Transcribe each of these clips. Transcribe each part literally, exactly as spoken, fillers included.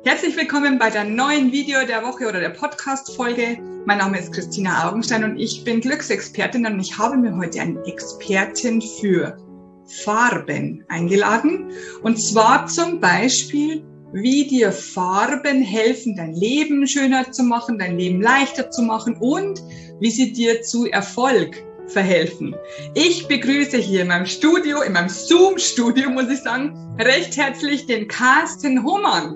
Herzlich willkommen bei der neuen Video der Woche oder der Podcast-Folge. Mein Name ist Christina Augenstein und ich bin Glücksexpertin und ich habe mir heute eine Expertin für Farben eingeladen. Und zwar zum Beispiel, wie dir Farben helfen, dein Leben schöner zu machen, dein Leben leichter zu machen und wie sie dir zu Erfolg verhelfen. Ich begrüße hier in meinem Studio, in meinem Zoom-Studio, muss ich sagen, recht herzlich den Carsten Hohmann.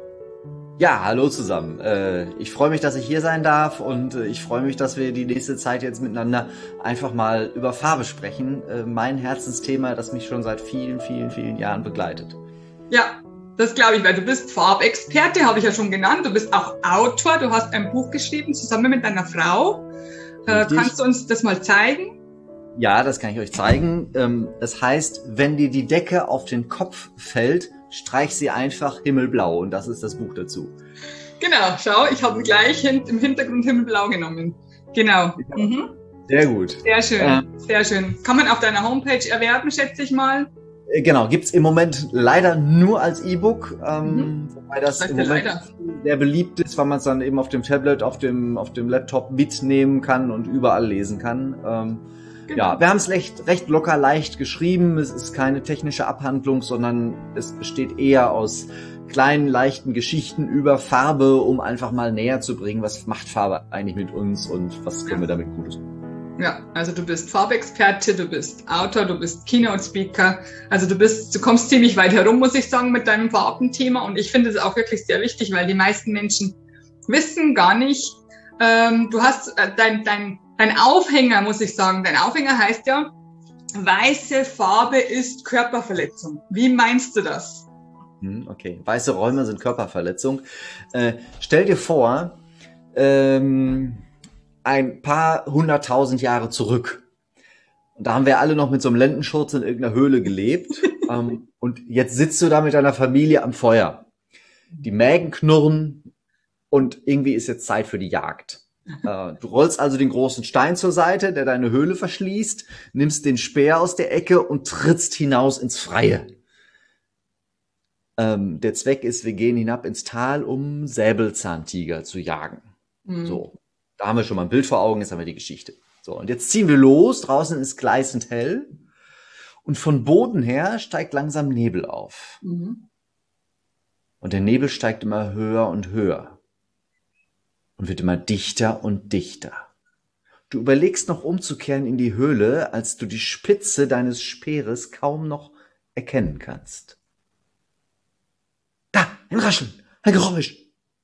Ja, hallo zusammen. Ich freue mich, dass ich hier sein darf und ich freue mich, dass wir die nächste Zeit jetzt miteinander einfach mal über Farbe sprechen. Mein Herzensthema, das mich schon seit vielen, vielen, vielen Jahren begleitet. Ja, das glaube ich, weil du bist Farbexperte, habe ich ja schon genannt. Du bist auch Autor, du hast ein Buch geschrieben zusammen mit deiner Frau. Richtig. Kannst du uns das mal zeigen? Ja, das kann ich euch zeigen. Das heißt, wenn dir die Decke auf den Kopf fällt, streich sie einfach himmelblau und das ist das Buch dazu. Genau, schau, ich habe gleich im Hintergrund himmelblau genommen. Genau. Ja. Mhm. Sehr gut. Sehr schön, äh, sehr schön. Kann man auf deiner Homepage erwerben, schätze ich mal? Genau, gibt's im Moment leider nur als E-Book, ähm, mhm. wobei das, das im Moment leider. sehr beliebt ist, weil man es dann eben auf dem Tablet, auf dem, auf dem Laptop mitnehmen kann und überall lesen kann. Ähm, Genau. Ja, wir haben es recht, recht locker leicht geschrieben. Es ist keine technische Abhandlung, sondern es besteht eher aus kleinen, leichten Geschichten über Farbe, um einfach mal näher zu bringen, was macht Farbe eigentlich mit uns und was können wir damit Gutes tun. Ja, also du bist Farbexperte, du bist Autor, du bist Keynote-Speaker. Also du bist, du kommst ziemlich weit herum, muss ich sagen, mit deinem Farbenthema. Und ich finde es auch wirklich sehr wichtig, weil die meisten Menschen wissen gar nicht, ähm, du hast äh, dein, dein Dein Aufhänger, muss ich sagen, dein Aufhänger heißt ja, weiße Farbe ist Körperverletzung. Wie meinst du das? Okay, weiße Räume sind Körperverletzung. Äh, stell dir vor, ähm, ein paar hunderttausend Jahre zurück. Und da haben wir alle noch mit so einem Lendenschurz in irgendeiner Höhle gelebt. ähm, und jetzt sitzt du da mit deiner Familie am Feuer. Die Mägen knurren und irgendwie ist jetzt Zeit für die Jagd. Du rollst also den großen Stein zur Seite, der deine Höhle verschließt, nimmst den Speer aus der Ecke und trittst hinaus ins Freie. Ähm, der Zweck ist, wir gehen hinab ins Tal, um Säbelzahntiger zu jagen. Mhm. So, da haben wir schon mal ein Bild vor Augen, jetzt haben wir die Geschichte. So, und jetzt ziehen wir los, draußen ist gleißend hell und von Boden her steigt langsam Nebel auf. Mhm. Und der Nebel steigt immer höher und höher. Und wird immer dichter und dichter. Du überlegst noch umzukehren in die Höhle, als du die Spitze deines Speeres kaum noch erkennen kannst. Da, ein Rascheln, ein Geräusch,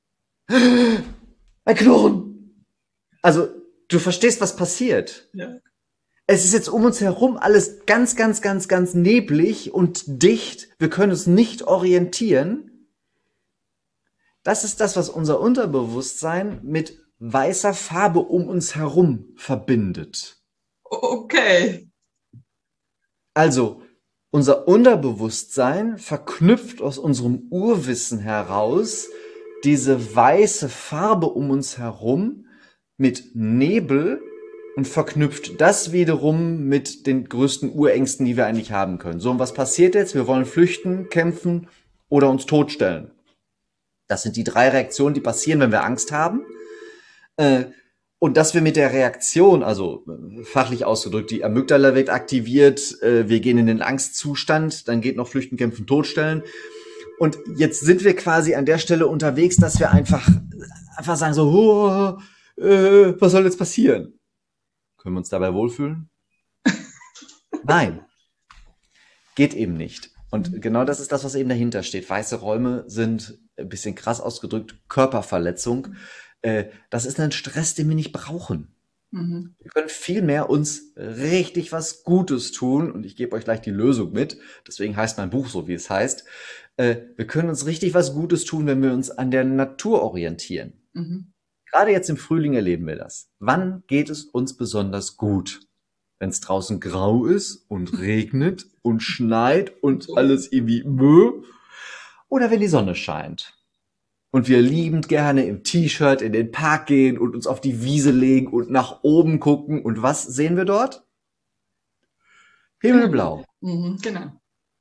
ein Knurren. Also, du verstehst, was passiert. Ja. Es ist jetzt um uns herum alles ganz, ganz, ganz, ganz neblig und dicht. Wir können uns nicht orientieren. Das ist das, was unser Unterbewusstsein mit weißer Farbe um uns herum verbindet. Okay. Also, unser Unterbewusstsein verknüpft aus unserem Urwissen heraus diese weiße Farbe um uns herum mit Nebel und verknüpft das wiederum mit den größten Urängsten, die wir eigentlich haben können. So, und was passiert jetzt? Wir wollen flüchten, kämpfen oder uns totstellen. Das sind die drei Reaktionen, die passieren, wenn wir Angst haben. Und dass wir mit der Reaktion, also fachlich ausgedrückt, die Amygdala wird aktiviert, wir gehen in den Angstzustand, dann geht noch Flüchten, Kämpfen, Totstellen. Und jetzt sind wir quasi an der Stelle unterwegs, dass wir einfach, einfach sagen so, oh, äh, was soll jetzt passieren? Können wir uns dabei wohlfühlen? Nein, geht eben nicht. Und genau das ist das, was eben dahinter steht. Weiße Räume sind, ein bisschen krass ausgedrückt, Körperverletzung. Das ist ein Stress, den wir nicht brauchen. Mhm. Wir können vielmehr uns richtig was Gutes tun. Und ich gebe euch gleich die Lösung mit. Deswegen heißt mein Buch so, wie es heißt. Wir können uns richtig was Gutes tun, wenn wir uns an der Natur orientieren. Mhm. Gerade jetzt im Frühling erleben wir das. Wann geht es uns besonders gut? Wenn es draußen grau ist und regnet und schneit und alles irgendwie bäh. Oder wenn die Sonne scheint. Und wir liebend gerne im T-Shirt in den Park gehen und uns auf die Wiese legen und nach oben gucken. Und was sehen wir dort? Himmelblau. Mhm, genau.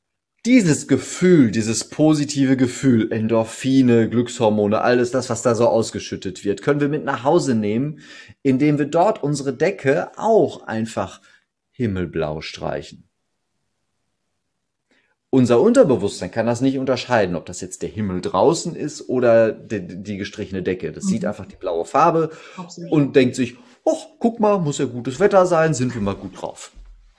dieses Gefühl, dieses positive Gefühl, Endorphine, Glückshormone, alles das, was da so ausgeschüttet wird, können wir mit nach Hause nehmen, indem wir dort unsere Decke auch einfach himmelblau streichen. Unser Unterbewusstsein kann das nicht unterscheiden, ob das jetzt der Himmel draußen ist oder die, die gestrichene Decke. Das mhm. sieht einfach die blaue Farbe Absolut. Und denkt sich, ach, guck mal, muss ja gutes Wetter sein, sind wir mal gut drauf.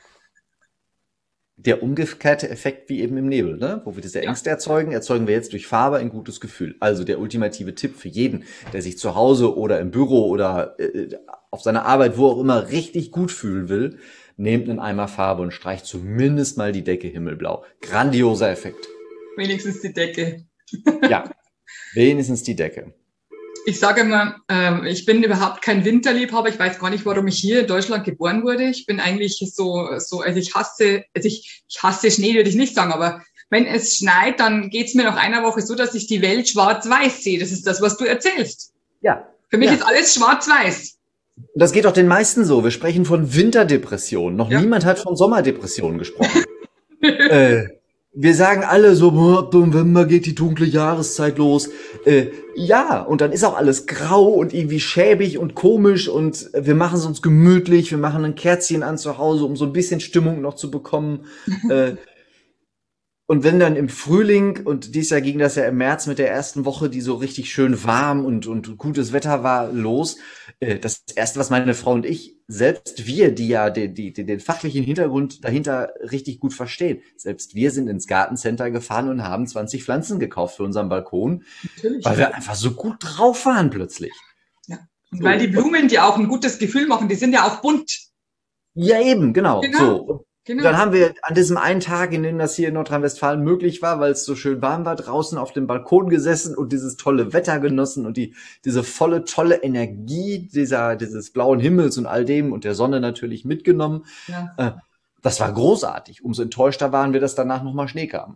Der umgekehrte Effekt wie eben im Nebel, ne? Wo wir diese Ängste ja. erzeugen, erzeugen wir jetzt durch Farbe ein gutes Gefühl. Also der ultimative Tipp für jeden, der sich zu Hause oder im Büro oder äh, auf seiner Arbeit, wo auch immer, richtig gut fühlen will, nehmt einen Eimer Farbe und streicht zumindest mal die Decke himmelblau. Grandioser Effekt. Wenigstens die Decke. Ja, wenigstens die Decke. Ich sage immer, ähm, ich bin überhaupt kein Winterliebhaber. Ich weiß gar nicht, warum ich hier in Deutschland geboren wurde. Ich bin eigentlich so, so, also ich hasse, also ich, ich hasse Schnee, würde ich nicht sagen, aber wenn es schneit, dann geht's mir nach einer Woche so, dass ich die Welt schwarz-weiß sehe. Das ist das, was du erzählst. Ja. Für mich ja. ist alles schwarz-weiß. Das geht auch den meisten so. Wir sprechen von Winterdepression. Noch ja. niemand hat von Sommerdepression gesprochen. äh, wir sagen alle so, im November geht die dunkle Jahreszeit los. Äh, ja, und dann ist auch alles grau und irgendwie schäbig und komisch und wir machen es uns gemütlich. Wir machen ein Kerzchen an zu Hause, um so ein bisschen Stimmung noch zu bekommen. äh, Und wenn dann im Frühling, und dieses Jahr ging das ja im März mit der ersten Woche, die so richtig schön warm und, und gutes Wetter war, los. Äh, das Erste, was meine Frau und ich, selbst wir, die ja die, die, den fachlichen Hintergrund dahinter richtig gut verstehen, selbst wir sind ins Gartencenter gefahren und haben zwanzig Pflanzen gekauft für unseren Balkon, Natürlich. Weil wir einfach so gut drauf waren plötzlich. Ja. Und so. Weil die Blumen, die auch ein gutes Gefühl machen, die sind ja auch bunt. Ja, eben, genau. genau. So. Genau. Dann haben wir an diesem einen Tag, in dem das hier in Nordrhein-Westfalen möglich war, weil es so schön warm war, draußen auf dem Balkon gesessen und dieses tolle Wetter genossen und die diese volle, tolle Energie dieser dieses blauen Himmels und all dem und der Sonne natürlich mitgenommen. Ja. Äh, das war großartig. Umso enttäuschter waren wir, dass danach nochmal Schnee kam.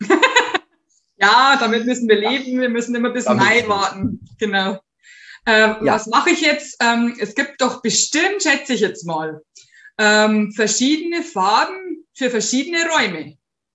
Ja, damit müssen wir leben. Wir müssen immer bis damit Mai warten. Genau. Ähm, ja. Was mache ich jetzt? Ähm, es gibt doch bestimmt, schätze ich jetzt mal, Ähm, verschiedene Farben für verschiedene Räume.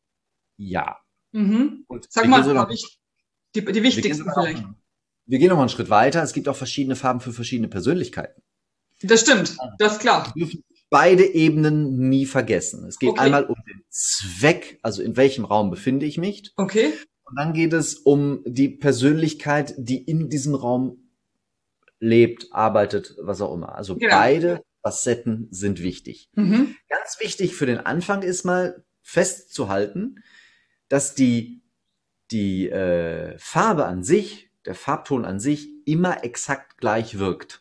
Ja. Mhm. Und Sag mal, so noch, ich, die, die wichtigsten wir vielleicht. Noch, wir gehen noch mal einen Schritt weiter. Es gibt auch verschiedene Farben für verschiedene Persönlichkeiten. Das stimmt, das ist klar. Wir dürfen beide Ebenen nie vergessen. Es geht okay. einmal um den Zweck, also in welchem Raum befinde ich mich. Okay. Und dann geht es um die Persönlichkeit, die in diesem Raum lebt, arbeitet, was auch immer. Also genau. beide Facetten sind wichtig. Mhm. Ganz wichtig für den Anfang ist mal festzuhalten, dass die, die äh, Farbe an sich, der Farbton an sich immer exakt gleich wirkt.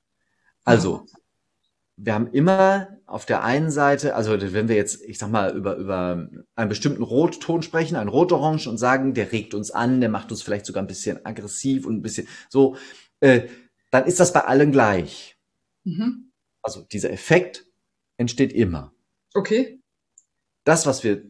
Also, wir haben immer auf der einen Seite, also wenn wir jetzt, ich sag mal, über, über einen bestimmten Rotton sprechen, ein Rot-Orange und sagen, der regt uns an, der macht uns vielleicht sogar ein bisschen aggressiv und ein bisschen so, äh, dann ist das bei allen gleich. Mhm. Also dieser Effekt entsteht immer. Okay. Das, was wir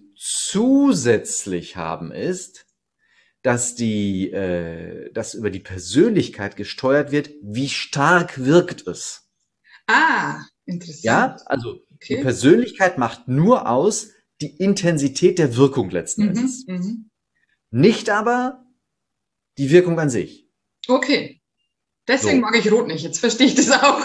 zusätzlich haben, ist, dass die, äh, dass über die Persönlichkeit gesteuert wird, wie stark wirkt es. Ah, interessant. Ja, also okay. die Persönlichkeit macht nur aus die Intensität der Wirkung letzten mhm, Endes. Mhm. Nicht aber die Wirkung an sich. Okay. Deswegen so. mag ich Rot nicht. Jetzt verstehe ich das auch.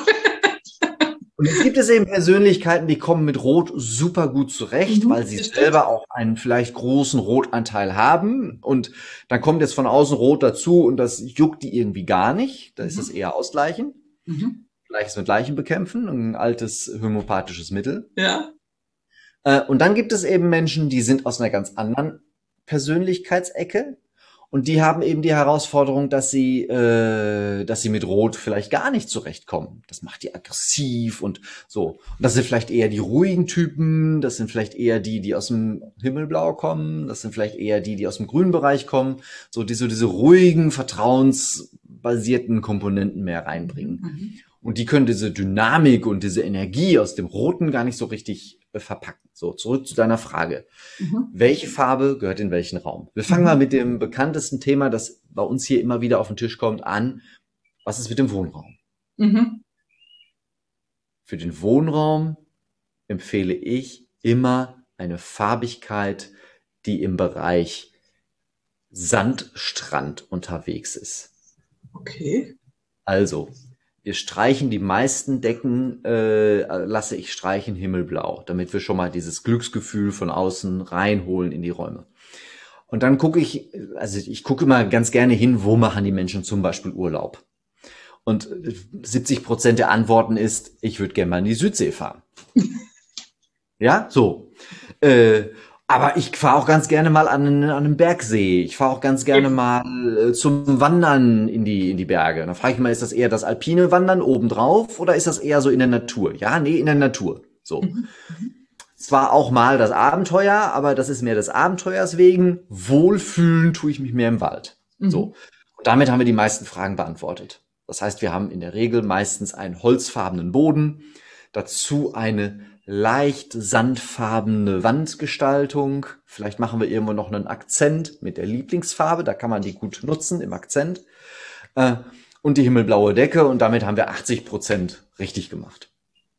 Und jetzt gibt es eben Persönlichkeiten, die kommen mit Rot super gut zurecht, mhm, weil sie selber auch einen vielleicht großen Rotanteil haben. Und dann kommt jetzt von außen Rot dazu und das juckt die irgendwie gar nicht. Da mhm. ist es eher ausgleichen. Mhm. Gleiches mit Gleichem bekämpfen, ein altes homöopathisches Mittel. Ja. Äh, und dann gibt es eben Menschen, die sind aus einer ganz anderen Persönlichkeitsecke. Und die haben eben die Herausforderung, dass sie, äh, dass sie mit Rot vielleicht gar nicht zurechtkommen. Das macht die aggressiv und so. Und das sind vielleicht eher die ruhigen Typen. Das sind vielleicht eher die, die aus dem Himmelblau kommen. Das sind vielleicht eher die, die aus dem grünen Bereich kommen. So diese, diese ruhigen, vertrauensbasierten Komponenten mehr reinbringen. Mhm. Und die können diese Dynamik und diese Energie aus dem Roten gar nicht so richtig äh, verpacken. So, zurück zu deiner Frage. Mhm. Welche Farbe gehört in welchen Raum? Wir fangen mhm. mal mit dem bekanntesten Thema, das bei uns hier immer wieder auf den Tisch kommt, an. Was ist mit dem Wohnraum? Mhm. Für den Wohnraum empfehle ich immer eine Farbigkeit, die im Bereich Sandstrand unterwegs ist. Okay. Also, wir streichen die meisten Decken, äh, lasse ich streichen himmelblau, damit wir schon mal dieses Glücksgefühl von außen reinholen in die Räume. Und dann gucke ich, also ich gucke immer ganz gerne hin, wo machen die Menschen zum Beispiel Urlaub. Und siebzig Prozent der Antworten ist, ich würde gerne mal in die Südsee fahren. Ja, so. Äh, aber ich fahre auch ganz gerne mal an, einen- an einen Bergsee. Ich fahre auch ganz gerne mal äh, zum Wandern in die, in die Berge. Da frage ich mal, ist das eher das alpine Wandern obendrauf oder ist das eher so in der Natur? Ja, nee, in der Natur. So. Zwar auch mal das Abenteuer, aber das ist mehr des Abenteuers wegen. Wohlfühlen tue ich mich mehr im Wald. Mhm. So. Und damit haben wir die meisten Fragen beantwortet. Das heißt, wir haben in der Regel meistens einen holzfarbenen Boden, dazu eine leicht sandfarbene Wandgestaltung. Vielleicht machen wir irgendwo noch einen Akzent mit der Lieblingsfarbe, da kann man die gut nutzen im Akzent. Äh, und die himmelblaue Decke und damit haben wir achtzig Prozent richtig gemacht.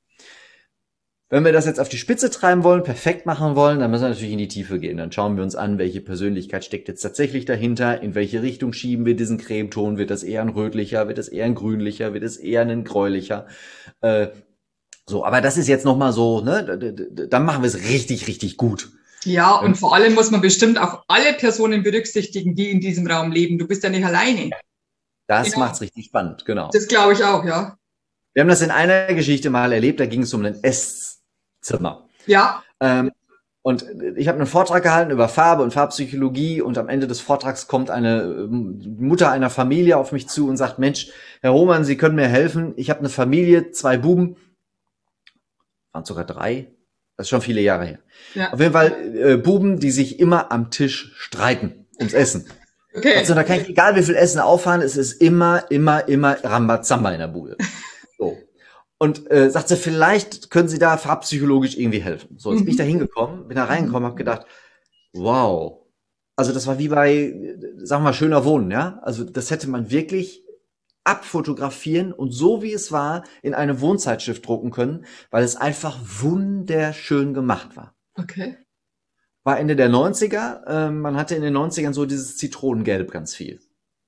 Wenn wir das jetzt auf die Spitze treiben wollen, perfekt machen wollen, dann müssen wir natürlich in die Tiefe gehen. Dann schauen wir uns an, welche Persönlichkeit steckt jetzt tatsächlich dahinter, in welche Richtung schieben wir diesen Cremeton, wird das eher ein rötlicher, wird das eher ein grünlicher, wird es eher ein gräulicher. Äh, so, aber das ist jetzt nochmal so, ne, da- da- da- dann machen wir es richtig, richtig gut. Ja, und vor allem muss man bestimmt auch alle Personen berücksichtigen, die in diesem Raum leben. Du bist ja nicht alleine. Das Genau. macht's richtig spannend, genau. Das glaube ich auch, ja. Wir haben das in einer Geschichte mal erlebt, da ging es um ein Esszimmer. Ja, Ähm, und ich habe einen Vortrag gehalten über Farbe und Farbpsychologie und am Ende des Vortrags kommt eine ähm, Mutter einer Familie auf mich zu und sagt, Mensch, Herr Hohmann, Sie können mir helfen. Ich habe eine Familie, zwei Buben, waren sogar drei, das ist schon viele Jahre her. ja. Auf jeden Fall äh, Buben, die sich immer am Tisch streiten ums Essen. Okay. Also da kann ich, egal wie viel Essen auffahren, es ist immer, immer, immer Rambazamba in der Bude. So. Und äh, sagt sie, vielleicht können Sie da farbpsychologisch irgendwie helfen. So, jetzt bin ich da hingekommen, bin da reingekommen, habe gedacht, wow. Also das war wie bei, äh, sagen wir mal, schöner Wohnen, ja. Also das hätte man wirklich abfotografieren und so wie es war in eine Wohnzeitschrift drucken können, weil es einfach wunderschön gemacht war. Okay. War Ende der neunziger, ähm, man hatte in den neunzigern so dieses Zitronengelb ganz viel.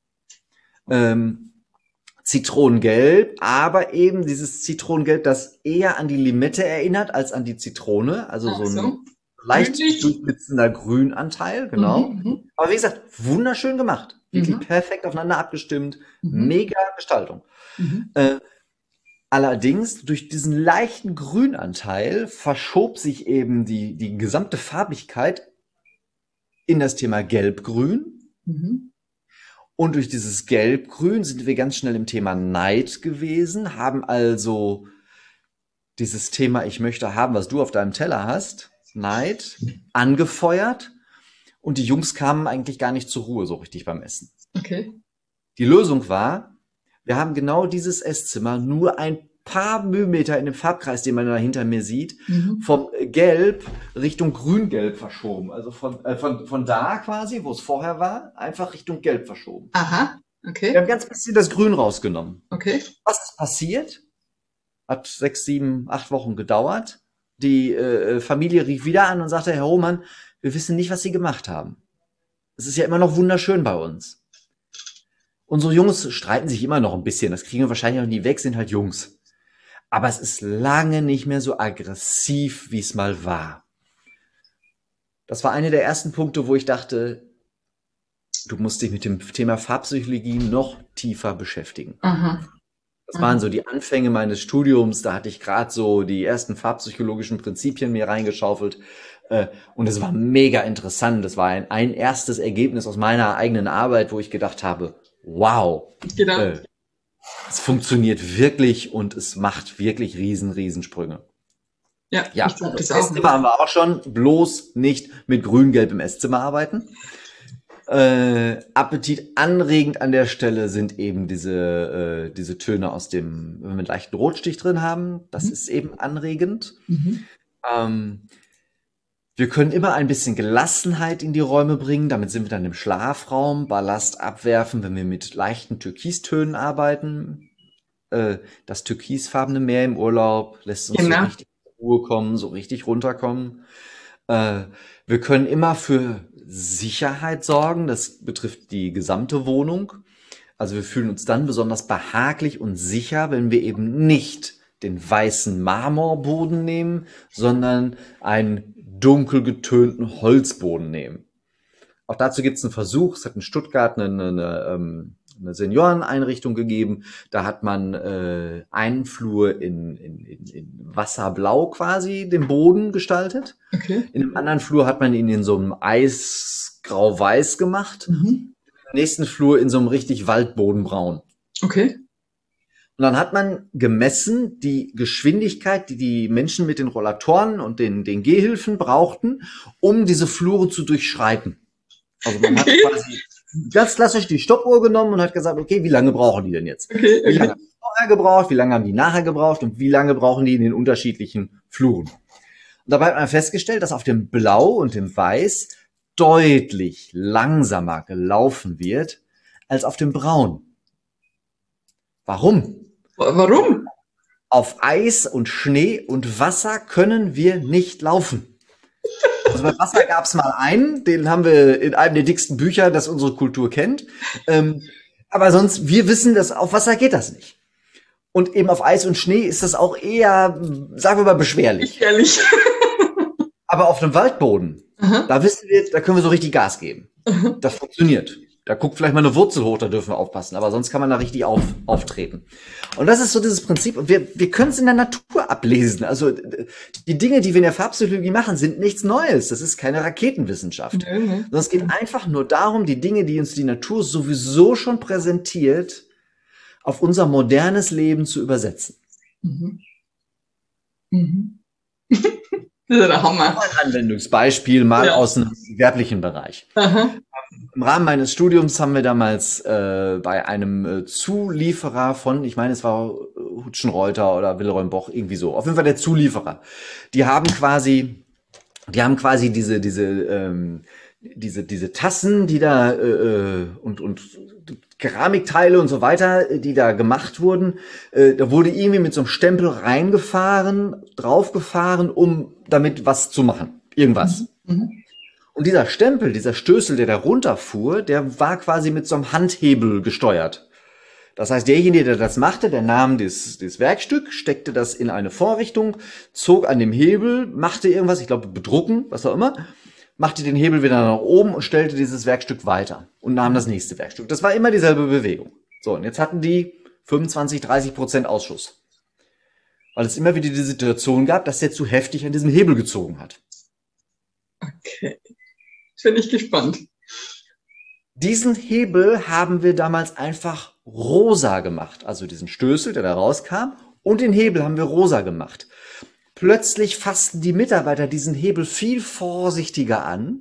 Ähm, Zitronengelb, aber eben dieses Zitronengelb, das eher an die Limette erinnert als an die Zitrone, also Ach so ein so. leicht Grünlich. durchblitzender Grünanteil, genau. Mhm, mhm. Aber wie gesagt, wunderschön gemacht. Wirklich Mhm. perfekt aufeinander abgestimmt. Mhm. Mega Gestaltung. Mhm. Äh, allerdings, durch diesen leichten Grünanteil verschob sich eben die, die gesamte Farbigkeit in das Thema Gelb-Grün. Mhm. Und durch dieses Gelb-Grün sind wir ganz schnell im Thema Neid gewesen, haben also dieses Thema, ich möchte haben, was du auf deinem Teller hast, Neid, angefeuert. Und die Jungs kamen eigentlich gar nicht zur Ruhe so richtig beim Essen. Okay. Die Lösung war, wir haben genau dieses Esszimmer nur ein paar Millimeter in dem Farbkreis, den man da hinter mir sieht, Mhm. vom Gelb Richtung Grün-Gelb verschoben. Also von, äh, von, von da quasi, wo es vorher war, einfach Richtung Gelb verschoben. Aha. Wir Okay. haben ganz bisschen das Grün rausgenommen. Okay. Was ist passiert? Hat sechs, sieben, acht Wochen gedauert. Die äh, Familie rief wieder an und sagte, Herr Hohmann, wir wissen nicht, was Sie gemacht haben. Es ist ja immer noch wunderschön bei uns. Unsere Jungs streiten sich immer noch ein bisschen. Das kriegen wir wahrscheinlich auch nie weg, sind halt Jungs. Aber es ist lange nicht mehr so aggressiv, wie es mal war. Das war einer der ersten Punkte, wo ich dachte, du musst dich mit dem Thema Farbpsychologie noch tiefer beschäftigen. Aha. Das waren so die Anfänge meines Studiums. Da hatte ich gerade so die ersten farbpsychologischen Prinzipien mir reingeschaufelt. Äh, Und es war mega interessant. Das war ein, ein erstes Ergebnis aus meiner eigenen Arbeit, wo ich gedacht habe, wow, Genau. äh, es funktioniert wirklich und es macht wirklich riesen, riesen Sprünge. Ja, Ja, ich glaube das das auch. Esszimmer haben wir auch schon. Bloß nicht mit grün-gelb im Esszimmer arbeiten. Äh, appetitanregend an der Stelle sind eben diese, äh, diese Töne aus dem, wenn wir einen leichten Rotstich drin haben. Das Mhm. ist eben anregend. Mhm. Ähm, wir können immer ein bisschen Gelassenheit in die Räume bringen. Damit sind wir dann im Schlafraum. Ballast abwerfen, wenn wir mit leichten Türkistönen arbeiten. Äh, das türkisfarbene Meer im Urlaub lässt uns Genau. so richtig zur Ruhe kommen, so richtig runterkommen. Äh, wir können immer für Sicherheit sorgen. Das betrifft die gesamte Wohnung. Also wir fühlen uns dann besonders behaglich und sicher, wenn wir eben nicht den weißen Marmorboden nehmen, sondern einen dunkel getönten Holzboden nehmen. Auch dazu gibt es einen Versuch. Es hat in Stuttgart eine, eine, eine, eine Senioreneinrichtung gegeben. Da hat man äh, einen Flur in, in, in, in Wasserblau quasi den Boden gestaltet. Okay. In dem anderen Flur hat man ihn in so einem Eisgrau-Weiß gemacht. Mhm. Im nächsten Flur in so einem richtig Waldbodenbraun. Okay. Und dann hat man gemessen die Geschwindigkeit, die die Menschen mit den Rollatoren und den, den Gehhilfen brauchten, um diese Flure zu durchschreiten. Also man hat quasi ganz klassisch die Stoppuhr genommen und hat gesagt, okay, wie lange brauchen die denn jetzt? Okay, okay. Wie lange haben die vorher gebraucht, wie lange haben die nachher gebraucht und wie lange brauchen die in den unterschiedlichen Fluren? Und dabei hat man festgestellt, dass auf dem Blau und dem Weiß deutlich langsamer gelaufen wird als auf dem Braun. Warum? Warum? Auf Eis und Schnee und Wasser können wir nicht laufen. Also bei Wasser gab es mal einen, den haben wir in einem der dicksten Bücher, das unsere Kultur kennt. Ähm, aber sonst, wir wissen, dass auf Wasser geht das nicht. Und eben auf Eis und Schnee ist das auch eher, sagen wir mal, beschwerlich. Ehrlich. Aber auf dem Waldboden, Aha. da wissen wir, da können wir so richtig Gas geben. Aha. Das funktioniert. Da guckt vielleicht mal eine Wurzel hoch, da dürfen wir aufpassen. Aber sonst kann man da richtig auf, auftreten. Und das ist so dieses Prinzip. Und wir, wir können es in der Natur ablesen. Also die Dinge, die wir in der Farbpsychologie machen, sind nichts Neues. Das ist keine Raketenwissenschaft. Mhm. Sondern es geht einfach nur darum, die Dinge, die uns die Natur sowieso schon präsentiert, auf unser modernes Leben zu übersetzen. Mhm. Mhm. Das ist der Hammer. Ein Anwendungsbeispiel mal Ja. aus dem gewerblichen Bereich. Aha. Im Rahmen meines Studiums haben wir damals äh, bei einem äh, Zulieferer von, ich meine, es war Hutschenreuter oder Wilhelm Boch, irgendwie so. Auf jeden Fall der Zulieferer. Die haben quasi, die haben quasi diese, diese, ähm, diese, diese Tassen, die da äh, und und Keramikteile und so weiter, die da gemacht wurden, äh, da wurde irgendwie mit so einem Stempel reingefahren, draufgefahren, um damit was zu machen, irgendwas. Mhm. Und dieser Stempel, dieser Stößel, der da runterfuhr, der war quasi mit so einem Handhebel gesteuert. Das heißt, derjenige, der das machte, der nahm das, das Werkstück, steckte das in eine Vorrichtung, zog an dem Hebel, machte irgendwas, ich glaube bedrucken, was auch immer, machte den Hebel wieder nach oben und stellte dieses Werkstück weiter und nahm das nächste Werkstück. Das war immer dieselbe Bewegung. So, und jetzt hatten die fünfundzwanzig, dreißig Prozent Ausschuss. Weil es immer wieder die Situation gab, dass der zu heftig an diesem Hebel gezogen hat. Okay. Jetzt bin ich gespannt. Diesen Hebel haben wir damals einfach rosa gemacht. Also diesen Stößel, der da rauskam, und den Hebel haben wir rosa gemacht. Plötzlich fassten die Mitarbeiter diesen Hebel viel vorsichtiger an.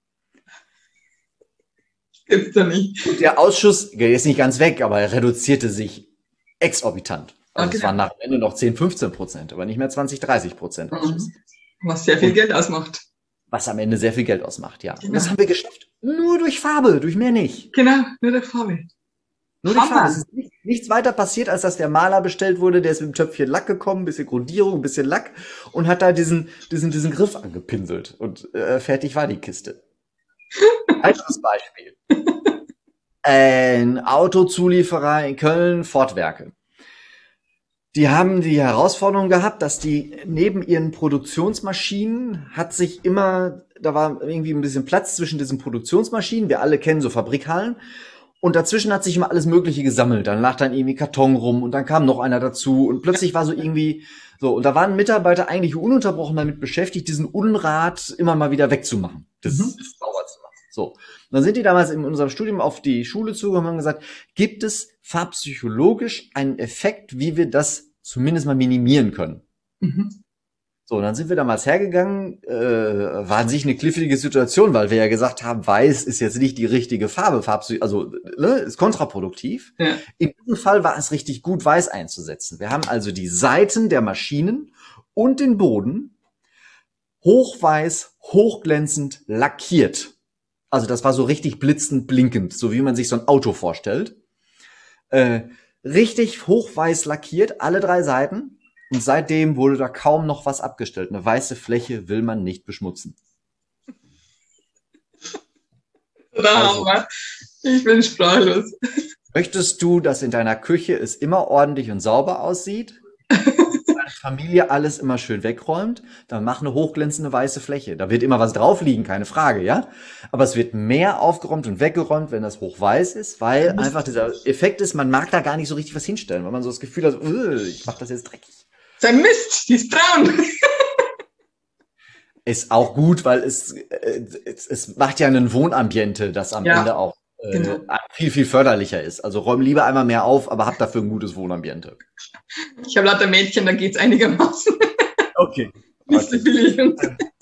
Gibt's da nicht. Und der Ausschuss, der ist nicht ganz weg, aber er reduzierte sich exorbitant. Also Okay. es waren nach dem Ende noch zehn, fünfzehn Prozent, aber nicht mehr zwanzig, dreißig Prozent Ausschuss. Mhm. Was sehr viel Geld ausmacht. Was am Ende sehr viel Geld ausmacht, ja. Und Genau. das haben wir geschafft. Nur durch Farbe, durch mehr nicht. Genau, nur der Farbe. Nur durch Hammer. Farbe. Es ist nicht, nichts weiter passiert, als dass der Maler bestellt wurde, der ist mit einem Töpfchen Lack gekommen, ein bisschen Grundierung, ein bisschen Lack und hat da diesen, diesen, diesen Griff angepinselt. Und äh, fertig war die Kiste. Weiteres Beispiel. Ein Autozulieferer in Köln, Ford-Werke. Die haben die Herausforderung gehabt, dass die neben ihren Produktionsmaschinen hat sich immer, da war irgendwie ein bisschen Platz zwischen diesen Produktionsmaschinen. Wir alle kennen so Fabrikhallen. Und dazwischen hat sich immer alles Mögliche gesammelt. Dann lag dann irgendwie Karton rum und dann kam noch einer dazu. Und plötzlich war so irgendwie so. Und da waren Mitarbeiter eigentlich ununterbrochen damit beschäftigt, diesen Unrat immer mal wieder wegzumachen. Das Mhm. ist sauber zu machen. So. Und dann sind die damals in unserem Studium auf die Schule zugekommen und haben gesagt, gibt es farbpsychologisch einen Effekt, wie wir das zumindest mal minimieren können? Mhm. So, und dann sind wir damals hergegangen, äh, war an sich eine knifflige Situation, weil wir ja gesagt haben, weiß ist jetzt nicht die richtige Farbe, Farbpsy- also ne, ist kontraproduktiv. Ja. In diesem Fall war es richtig gut, weiß einzusetzen. Wir haben also die Seiten der Maschinen und den Boden hochweiß, hochglänzend lackiert. Also das war so richtig blitzend, blinkend, so wie man sich so ein Auto vorstellt. Äh, richtig hochweiß lackiert, alle drei Seiten. Und seitdem wurde da kaum noch was abgestellt. Eine weiße Fläche will man nicht beschmutzen. Also, Drama. Ich bin sprachlos. möchtest du, dass in deiner Küche es immer ordentlich und sauber aussieht? Deine Familie alles immer schön wegräumt, dann mach eine hochglänzende weiße Fläche. Da wird immer was drauf liegen, keine Frage, ja? Aber es wird mehr aufgeräumt und weggeräumt, wenn das hochweiß ist, weil einfach dieser Effekt ist, man mag da gar nicht so richtig was hinstellen, weil man so das Gefühl hat, "Ugh, ich mach das jetzt dreckig." Sein Mist, die ist braun. Ist auch gut, weil es, äh, es, es macht ja ein Wohnambiente, das am Ja, Ende auch äh, genau. viel, viel förderlicher ist. Also räum lieber einmal mehr auf, aber hab dafür ein gutes Wohnambiente. Ich habe lauter Mädchen, da geht's einigermaßen. Okay. Nicht so Okay. viele Jungs.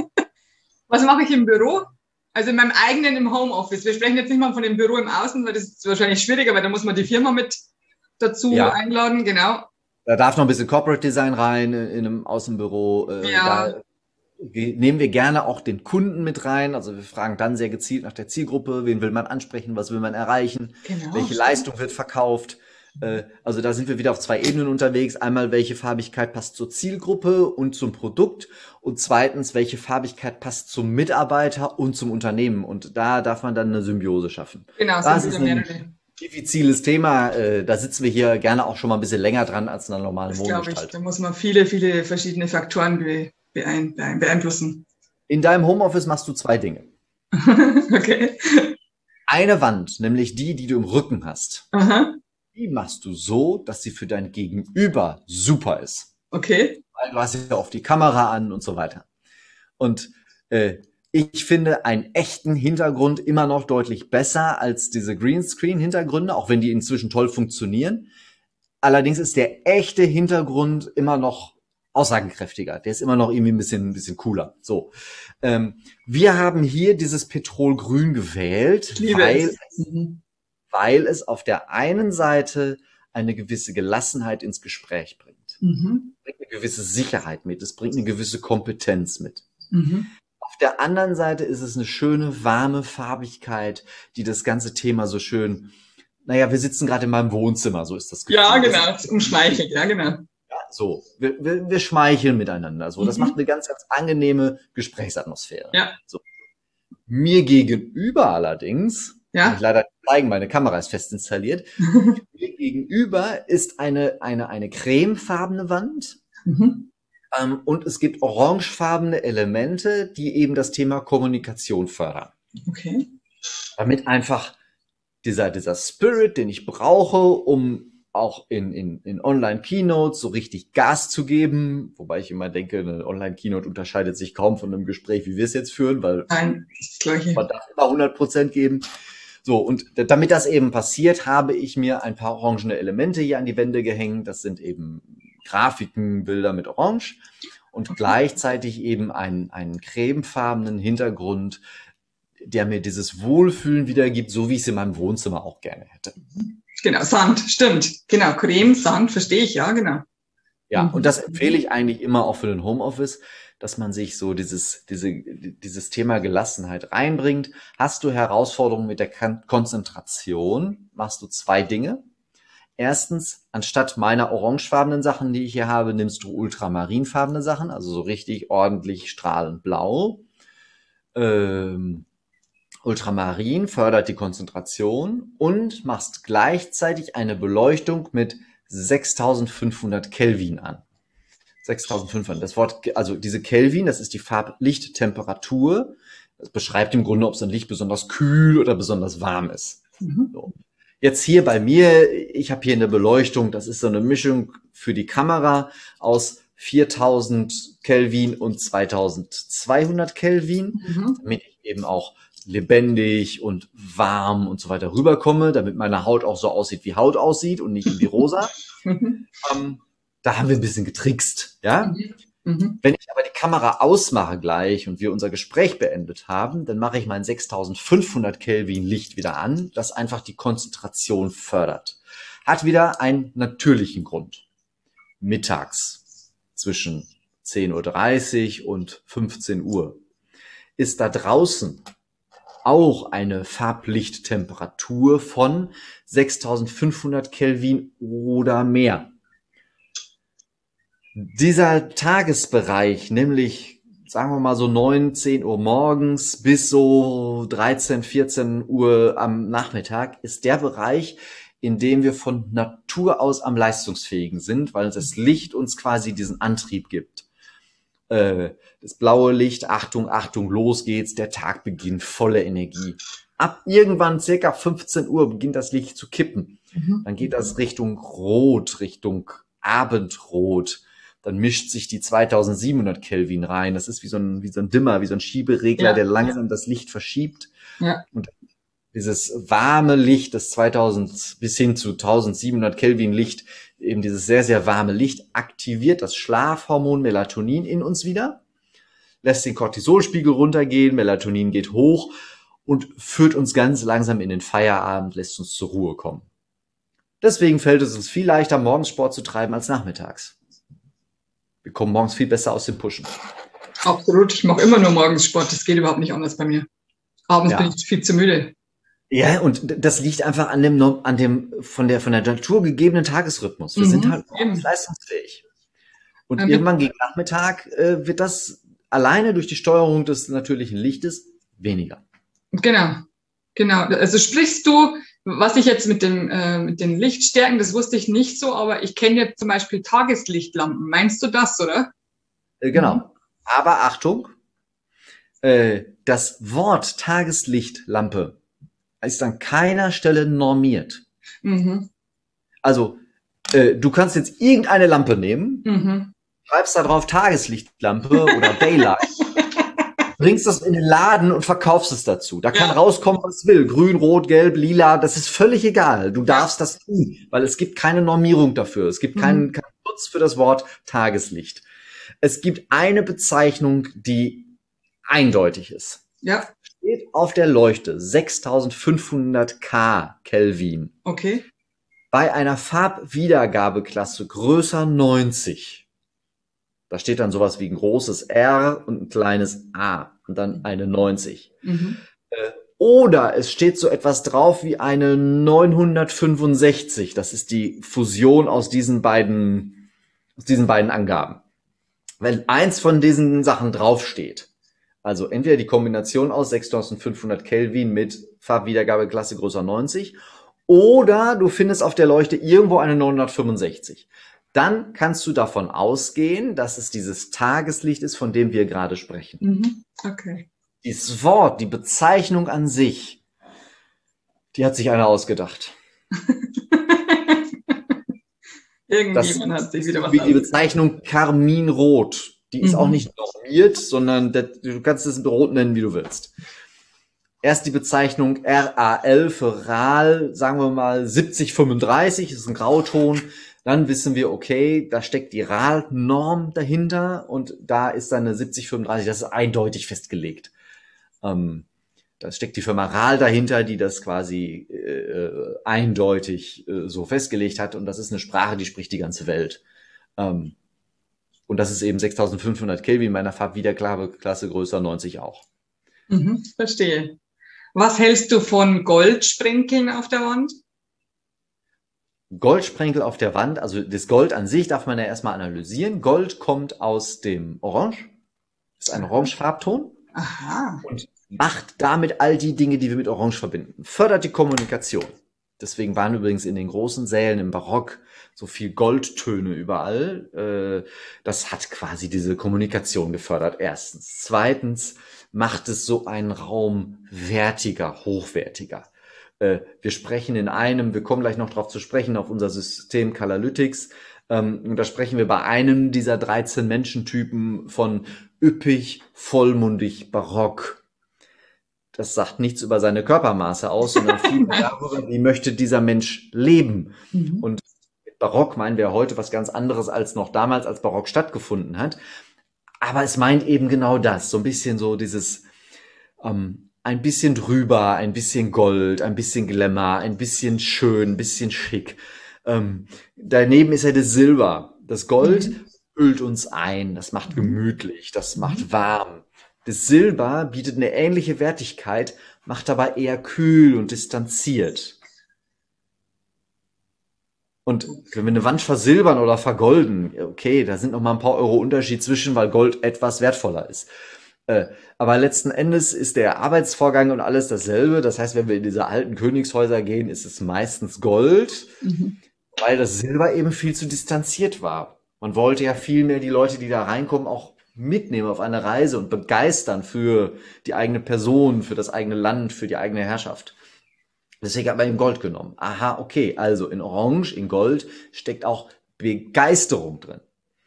Was mache ich im Büro? Also in meinem eigenen im Homeoffice. Wir sprechen jetzt nicht mal von dem Büro im Außen, weil das ist wahrscheinlich schwieriger, weil da muss man die Firma mit dazu Ja. einladen, genau. Da darf noch ein bisschen Corporate Design rein in, in einem Außenbüro. Äh, Ja. Da ge- nehmen wir gerne auch den Kunden mit rein. Also wir fragen dann sehr gezielt nach der Zielgruppe. Wen will man ansprechen? Was will man erreichen? Genau. Welche Leistung wird verkauft? Äh, Also da sind wir wieder auf zwei Ebenen unterwegs. Einmal, welche Farbigkeit passt zur Zielgruppe und zum Produkt? Und zweitens, welche Farbigkeit passt zum Mitarbeiter und zum Unternehmen? Und da darf man dann eine Symbiose schaffen. Genau, Das sind ist wieder ein mehrere. diffiziles Thema. Äh, Da sitzen wir hier gerne auch schon mal ein bisschen länger dran als in einer normalen Das glaube ich. Da Wohngestaltung. muss man viele, viele verschiedene Faktoren be beein beein beeinflussen. In deinem Homeoffice machst du zwei Dinge. Okay. Eine Wand, nämlich die, die du im Rücken hast, Aha. die machst du so, dass sie für dein Gegenüber super ist. Okay. Weil du hast ja oft die Kamera an und so weiter. Und äh, ich finde einen echten Hintergrund immer noch deutlich besser als diese Greenscreen-Hintergründe, auch wenn die inzwischen toll funktionieren. Allerdings ist der echte Hintergrund immer noch aussagekräftiger. Der ist immer noch irgendwie ein bisschen, ein bisschen cooler. So. Ähm, wir haben hier dieses Petrolgrün gewählt, Ich liebe weil es. Mhm. weil es auf der einen Seite eine gewisse Gelassenheit ins Gespräch bringt. Mhm. Es bringt eine gewisse Sicherheit mit, es bringt eine gewisse Kompetenz mit. Mhm. Auf der anderen Seite ist es eine schöne, warme Farbigkeit, die das ganze Thema so schön, naja, wir sitzen gerade in meinem Wohnzimmer, so ist das Gefühl. Ja, Das genau. Das ist umschmeichelt. Ja, genau. ja, so, wir, wir, wir schmeicheln miteinander. So, das Mhm. macht eine ganz, ganz angenehm Gesprächsatmosphäre. Ja. So. Mir gegenüber allerdings, kann Ja. ich leider nicht zeigen, meine Kamera ist fest installiert. Mir gegenüber ist eine, eine, eine cremefarbene Wand. Mhm. Ähm, und es gibt orangefarbene Elemente, die eben das Thema Kommunikation fördern. Okay. Damit einfach dieser, dieser Spirit, den ich brauche, um auch in, in, in Online-Keynotes so richtig Gas zu geben, wobei ich immer denke, eine Online-Keynote unterscheidet sich kaum von einem Gespräch, wie wir es jetzt führen, weil Nein, das ist das Gleiche. man darf immer hundert Prozent geben. So, und damit das eben passiert, habe ich mir ein paar orangene Elemente hier an die Wände gehängt. Das sind eben Grafiken, Bilder mit Orange und gleichzeitig eben einen, einen cremefarbenen Hintergrund, der mir dieses Wohlfühlen wiedergibt, so wie ich es in meinem Wohnzimmer auch gerne hätte. Genau, Sand, stimmt. Genau, Creme, Sand, verstehe ich, ja, genau. Ja, Mhm. und das empfehle ich eigentlich immer auch für den Homeoffice, dass man sich so dieses, diese, dieses Thema Gelassenheit reinbringt. Hast du Herausforderungen mit der Kan- Konzentration, machst du zwei Dinge. Erstens, anstatt meiner orangefarbenen Sachen, die ich hier habe, nimmst du ultramarinfarbene Sachen, also so richtig ordentlich strahlend blau. Ähm, Ultramarin fördert die Konzentration und machst gleichzeitig eine Beleuchtung mit sechstausendfünfhundert Kelvin an. sechstausendfünfhundert. Das Wort, also diese Kelvin, das ist die Farblichttemperatur. Das beschreibt im Grunde, ob so ein Licht besonders kühl oder besonders warm ist. Mhm. So. Jetzt hier bei mir, ich habe hier eine Beleuchtung, das ist so eine Mischung für die Kamera aus viertausend Kelvin und zweitausendzweihundert Kelvin, Mhm. damit ich eben auch lebendig und warm und so weiter rüberkomme, damit meine Haut auch so aussieht, wie Haut aussieht und nicht irgendwie rosa. Mhm. Ähm, da haben wir ein bisschen getrickst, ja. Mhm. Wenn ich aber die Kamera ausmache gleich und wir unser Gespräch beendet haben, dann mache ich mein sechstausendfünfhundert Kelvin Licht wieder an, das einfach die Konzentration fördert. Hat wieder einen natürlichen Grund. Mittags zwischen zehn Uhr dreißig und fünfzehn Uhr ist da draußen auch eine Farblichttemperatur von sechstausendfünfhundert Kelvin oder mehr. Dieser Tagesbereich, nämlich sagen wir mal so neun, zehn Uhr morgens bis so dreizehn, vierzehn Uhr am Nachmittag ist der Bereich, in dem wir von Natur aus am leistungsfähigen sind, weil das Licht uns quasi diesen Antrieb gibt. Äh, das blaue Licht, Achtung, Achtung, los geht's, der Tag beginnt, volle Energie. Ab irgendwann circa fünfzehn Uhr beginnt das Licht zu kippen. Mhm. Dann geht das Richtung Rot, Richtung Abendrot. Dann mischt sich die zweitausendsiebenhundert Kelvin rein. Das ist wie so ein, wie so ein Dimmer, wie so ein Schieberegler, Ja. der langsam das Licht verschiebt. Ja. Und dieses warme Licht, das zweitausend bis hin zu eintausendsiebenhundert Kelvin Licht, eben dieses sehr, sehr warme Licht, aktiviert das Schlafhormon Melatonin in uns wieder, lässt den Cortisolspiegel runtergehen, Melatonin geht hoch und führt uns ganz langsam in den Feierabend, lässt uns zur Ruhe kommen. Deswegen fällt es uns viel leichter, morgens Sport zu treiben als nachmittags. Wir kommen morgens viel besser aus dem Pushen. Absolut. Ich mache immer nur morgens Sport. Das geht überhaupt nicht anders bei mir. Abends Ja. bin ich viel zu müde. Ja, und das liegt einfach an dem, an dem von der von der Natur gegebenen Tagesrhythmus. Wir Mhm, sind halt eben. morgens leistungsfähig. Und Ja, wir- irgendwann gegen Nachmittag äh, wird das alleine durch die Steuerung des natürlichen Lichtes weniger. Genau, genau. Also sprichst du, was ich jetzt mit dem äh, mit den Lichtstärken, das wusste ich nicht so, aber ich kenne jetzt zum Beispiel Tageslichtlampen. Meinst du das, oder? Äh, genau. Mhm. Aber Achtung, äh, das Wort Tageslichtlampe ist an keiner Stelle normiert. Mhm. Also äh, du kannst jetzt irgendeine Lampe nehmen, Mhm. schreibst da drauf Tageslichtlampe oder Daylight, bringst das in den Laden und verkaufst es dazu. Da kann Ja. rauskommen, was will. Grün, Rot, Gelb, Lila, das ist völlig egal. Du darfst das tun, weil es gibt keine Normierung dafür. Es gibt keinen, Mhm. keinen Schutz für das Wort Tageslicht. Es gibt eine Bezeichnung, die eindeutig ist. Ja, Steht auf der Leuchte sechstausendfünfhundert K Kelvin okay. bei einer Farbwiedergabeklasse größer neunzig. Da steht dann sowas wie ein großes R und ein kleines A und dann eine neunzig. Mhm. Oder es steht so etwas drauf wie eine neunhundertfünfundsechzig. Das ist die Fusion aus diesen beiden, aus diesen beiden Angaben. Wenn eins von diesen Sachen draufsteht, also entweder die Kombination aus sechstausendfünfhundert Kelvin mit Farbwiedergabeklasse größer neunzig oder du findest auf der Leuchte irgendwo eine neunhundertfünfundsechzig. Dann kannst du davon ausgehen, dass es dieses Tageslicht ist, von dem wir gerade sprechen. Mhm. Okay. Dieses Wort, die Bezeichnung an sich, die hat sich einer ausgedacht. Irgendjemand hat sich wieder was wie die anderes. Bezeichnung Karminrot. Die ist Mhm. auch nicht normiert, sondern das, du kannst es rot nennen, wie du willst. Erst die Bezeichnung R A L für RAL, sagen wir mal siebzig fünfunddreißig, ist ein Grauton. Dann wissen wir, okay, da steckt die RAL-Norm dahinter und da ist dann eine siebzig fünfunddreißig, das ist eindeutig festgelegt. Ähm, da steckt die Firma RAL dahinter, die das quasi äh, eindeutig äh, so festgelegt hat und das ist eine Sprache, die spricht die ganze Welt. Ähm, und das ist eben sechstausendfünfhundert Kelvin bei einer Farbwiedergabeklasse größer neunzig auch. Mhm. Verstehe. Was hältst du von Goldsprenkeln auf der Wand? Goldsprenkel auf der Wand, also das Gold an sich darf man ja erstmal analysieren. Gold kommt aus dem Orange, ist ein Orangefarbton Aha. und macht damit all die Dinge, die wir mit Orange verbinden. Fördert die Kommunikation. Deswegen waren übrigens in den großen Sälen im Barock so viel Goldtöne überall. Das hat quasi diese Kommunikation gefördert, erstens. Zweitens macht es so einen Raum wertiger, hochwertiger. Wir sprechen in einem, wir kommen gleich noch drauf zu sprechen, auf unser System Colorlytics. Und da sprechen wir bei einem dieser dreizehn Menschentypen von üppig, vollmundig, barock. Das sagt nichts über seine Körpermaße aus, sondern viel darüber, wie möchte dieser Mensch leben. Mhm. Und mit Barock meinen wir heute was ganz anderes als noch damals, als Barock stattgefunden hat. Aber es meint eben genau das, so ein bisschen so dieses, ähm, ein bisschen drüber, ein bisschen Gold, ein bisschen Glamour, ein bisschen schön, ein bisschen schick. Ähm, daneben ist ja das Silber. Das Gold Mhm. hüllt uns ein, das macht gemütlich, das macht warm. Das Silber bietet eine ähnliche Wertigkeit, macht aber eher kühl und distanziert. Und wenn wir eine Wand versilbern oder vergolden, okay, da sind noch mal ein paar Euro Unterschied zwischen, weil Gold etwas wertvoller ist. Äh, aber letzten Endes ist der Arbeitsvorgang und alles dasselbe. Das heißt, wenn wir in diese alten Königshäuser gehen, ist es meistens Gold, Mhm. weil das Silber eben viel zu distanziert war. Man wollte ja viel mehr die Leute, die da reinkommen, auch mitnehmen auf eine Reise und begeistern für die eigene Person, für das eigene Land, für die eigene Herrschaft. Deswegen hat man eben Gold genommen. Aha, okay, also in Orange, in Gold steckt auch Begeisterung drin.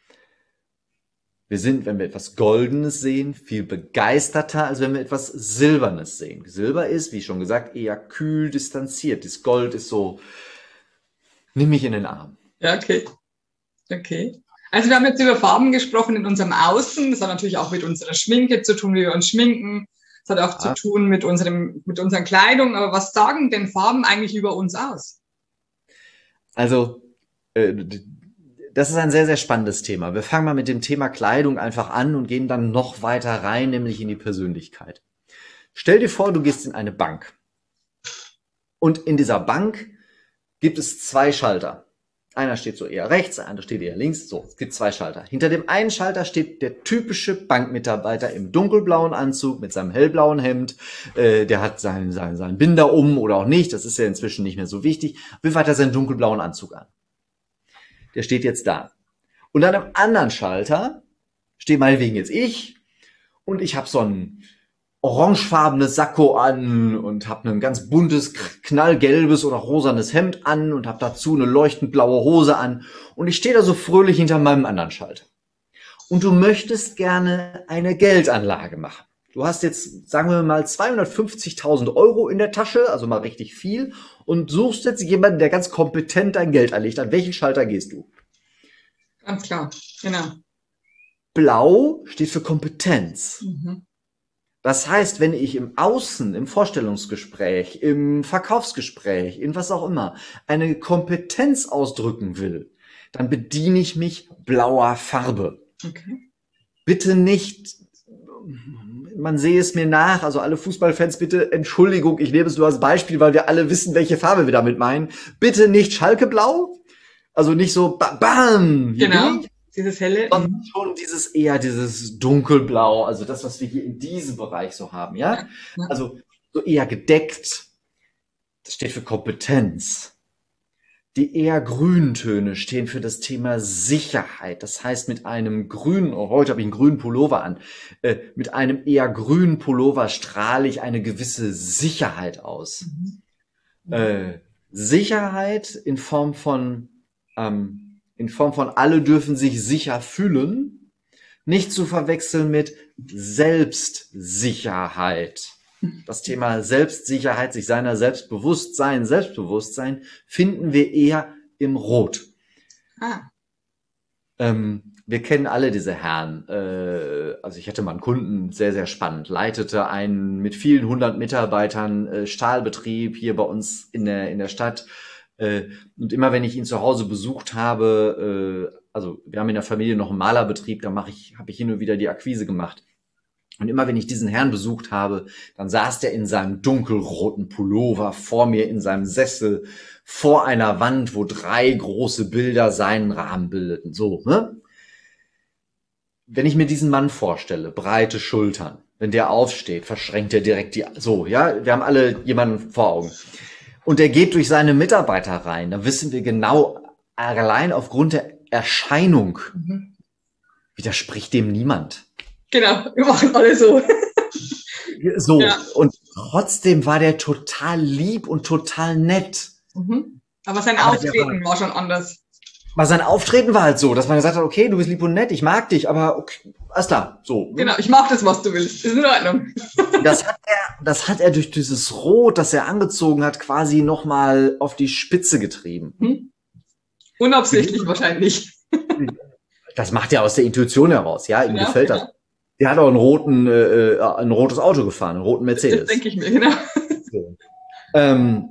Wir sind, wenn wir etwas Goldenes sehen, viel begeisterter, als wenn wir etwas Silbernes sehen. Silber ist, wie schon gesagt, eher kühl distanziert. Das Gold ist so, nimm mich in den Arm. Ja, okay. Okay. Also wir haben jetzt über Farben gesprochen in unserem Außen. Das hat natürlich auch mit unserer Schminke zu tun, wie wir uns schminken. Das hat auch Ja. zu tun mit unserem, mit unseren Kleidung. Aber was sagen denn Farben eigentlich über uns aus? Also, äh, das ist ein sehr, sehr spannendes Thema. Wir fangen mal mit dem Thema Kleidung einfach an und gehen dann noch weiter rein, nämlich in die Persönlichkeit. Stell dir vor, du gehst in eine Bank. Und in dieser Bank gibt es zwei Schalter. Einer steht so eher rechts, der andere steht eher links. So, es gibt zwei Schalter. Hinter dem einen Schalter steht der typische Bankmitarbeiter im dunkelblauen Anzug mit seinem hellblauen Hemd. Äh, der hat seinen, seinen, seinen Binder um oder auch nicht. Das ist ja inzwischen nicht mehr so wichtig. Auf jeden Fall hat er seinen dunkelblauen Anzug an. Der steht jetzt da. Und an einem anderen Schalter steht meinetwegen jetzt ich und ich habe so ein orangefarbenes Sakko an und habe ein ganz buntes, knallgelbes oder rosanes Hemd an und habe dazu eine leuchtend blaue Hose an und ich stehe da so fröhlich hinter meinem anderen Schalter. Und du möchtest gerne eine Geldanlage machen. Du hast jetzt, sagen wir mal, zweihundertfünfzigtausend Euro in der Tasche, also mal richtig viel, und suchst jetzt jemanden, der ganz kompetent dein Geld anlegt. An welchen Schalter gehst du? Ganz klar, genau. Blau steht für Kompetenz. Mhm. Das heißt, wenn ich im Außen, im Vorstellungsgespräch, im Verkaufsgespräch, in was auch immer, eine Kompetenz ausdrücken will, dann bediene ich mich blauer Farbe. Okay. Bitte nicht, man sehe es mir nach, also alle Fußballfans, bitte Entschuldigung, ich nehme es nur als Beispiel, weil wir alle wissen, welche Farbe wir damit meinen. Bitte nicht Schalkeblau, also nicht so ba- bam, hier Genau. bin ich, Dieses helle. sondern schon dieses eher dieses dunkelblau, also das, was wir hier in diesem Bereich so haben, ja? Ja, ja. Also so eher gedeckt. Das steht für Kompetenz. Die eher grünen Töne stehen für das Thema Sicherheit. Das heißt, mit einem grünen, oh, heute habe ich einen grünen Pullover an, äh, mit einem eher grünen Pullover strahle ich eine gewisse Sicherheit aus. Mhm. Äh, Sicherheit in Form von ähm, in Form von alle dürfen sich sicher fühlen, nicht zu verwechseln mit Selbstsicherheit. Das Thema Selbstsicherheit, sich seiner selbst bewusst sein, Selbstbewusstsein finden wir eher im Rot. Ah, Ähm, wir kennen alle diese Herren. Äh, also ich hatte mal einen Kunden, sehr, sehr spannend, leitete einen mit vielen hundert Mitarbeitern äh, Stahlbetrieb hier bei uns in der, in der Stadt. Äh, und immer wenn ich ihn zu Hause besucht habe, äh, also wir haben in der Familie noch einen Malerbetrieb, da mache ich, habe ich hin und wieder die Akquise gemacht. Und immer wenn ich diesen Herrn besucht habe, dann saß der in seinem dunkelroten Pullover vor mir in seinem Sessel vor einer Wand, wo drei große Bilder seinen Rahmen bildeten. So, ne? Wenn ich mir diesen Mann vorstelle, breite Schultern, wenn der aufsteht, verschränkt er direkt die, so, ja, wir haben alle jemanden vor Augen. Und der geht durch seine Mitarbeiter rein, dann wissen wir genau, allein aufgrund der Erscheinung mhm. widerspricht dem niemand. Genau, wir machen alle so. So, Ja. und trotzdem war der total lieb und total nett. Mhm. Aber sein Aber der Auftreten war schon anders. Weil sein Auftreten war halt so, dass man gesagt hat, okay, du bist lieb und nett, ich mag dich, aber okay, alles klar, so. Genau, ich mach das, was du willst. Ist in Ordnung. Das hat er, das hat er durch dieses Rot, das er angezogen hat, quasi nochmal auf die Spitze getrieben. Hm? Unabsichtlich wahrscheinlich. Das macht er aus der Intuition heraus, ja, ihm Ja, gefällt genau. das. Der hat auch einen roten, äh, ein rotes Auto gefahren, einen roten Das Mercedes. denke ich mir, genau. So. Ähm,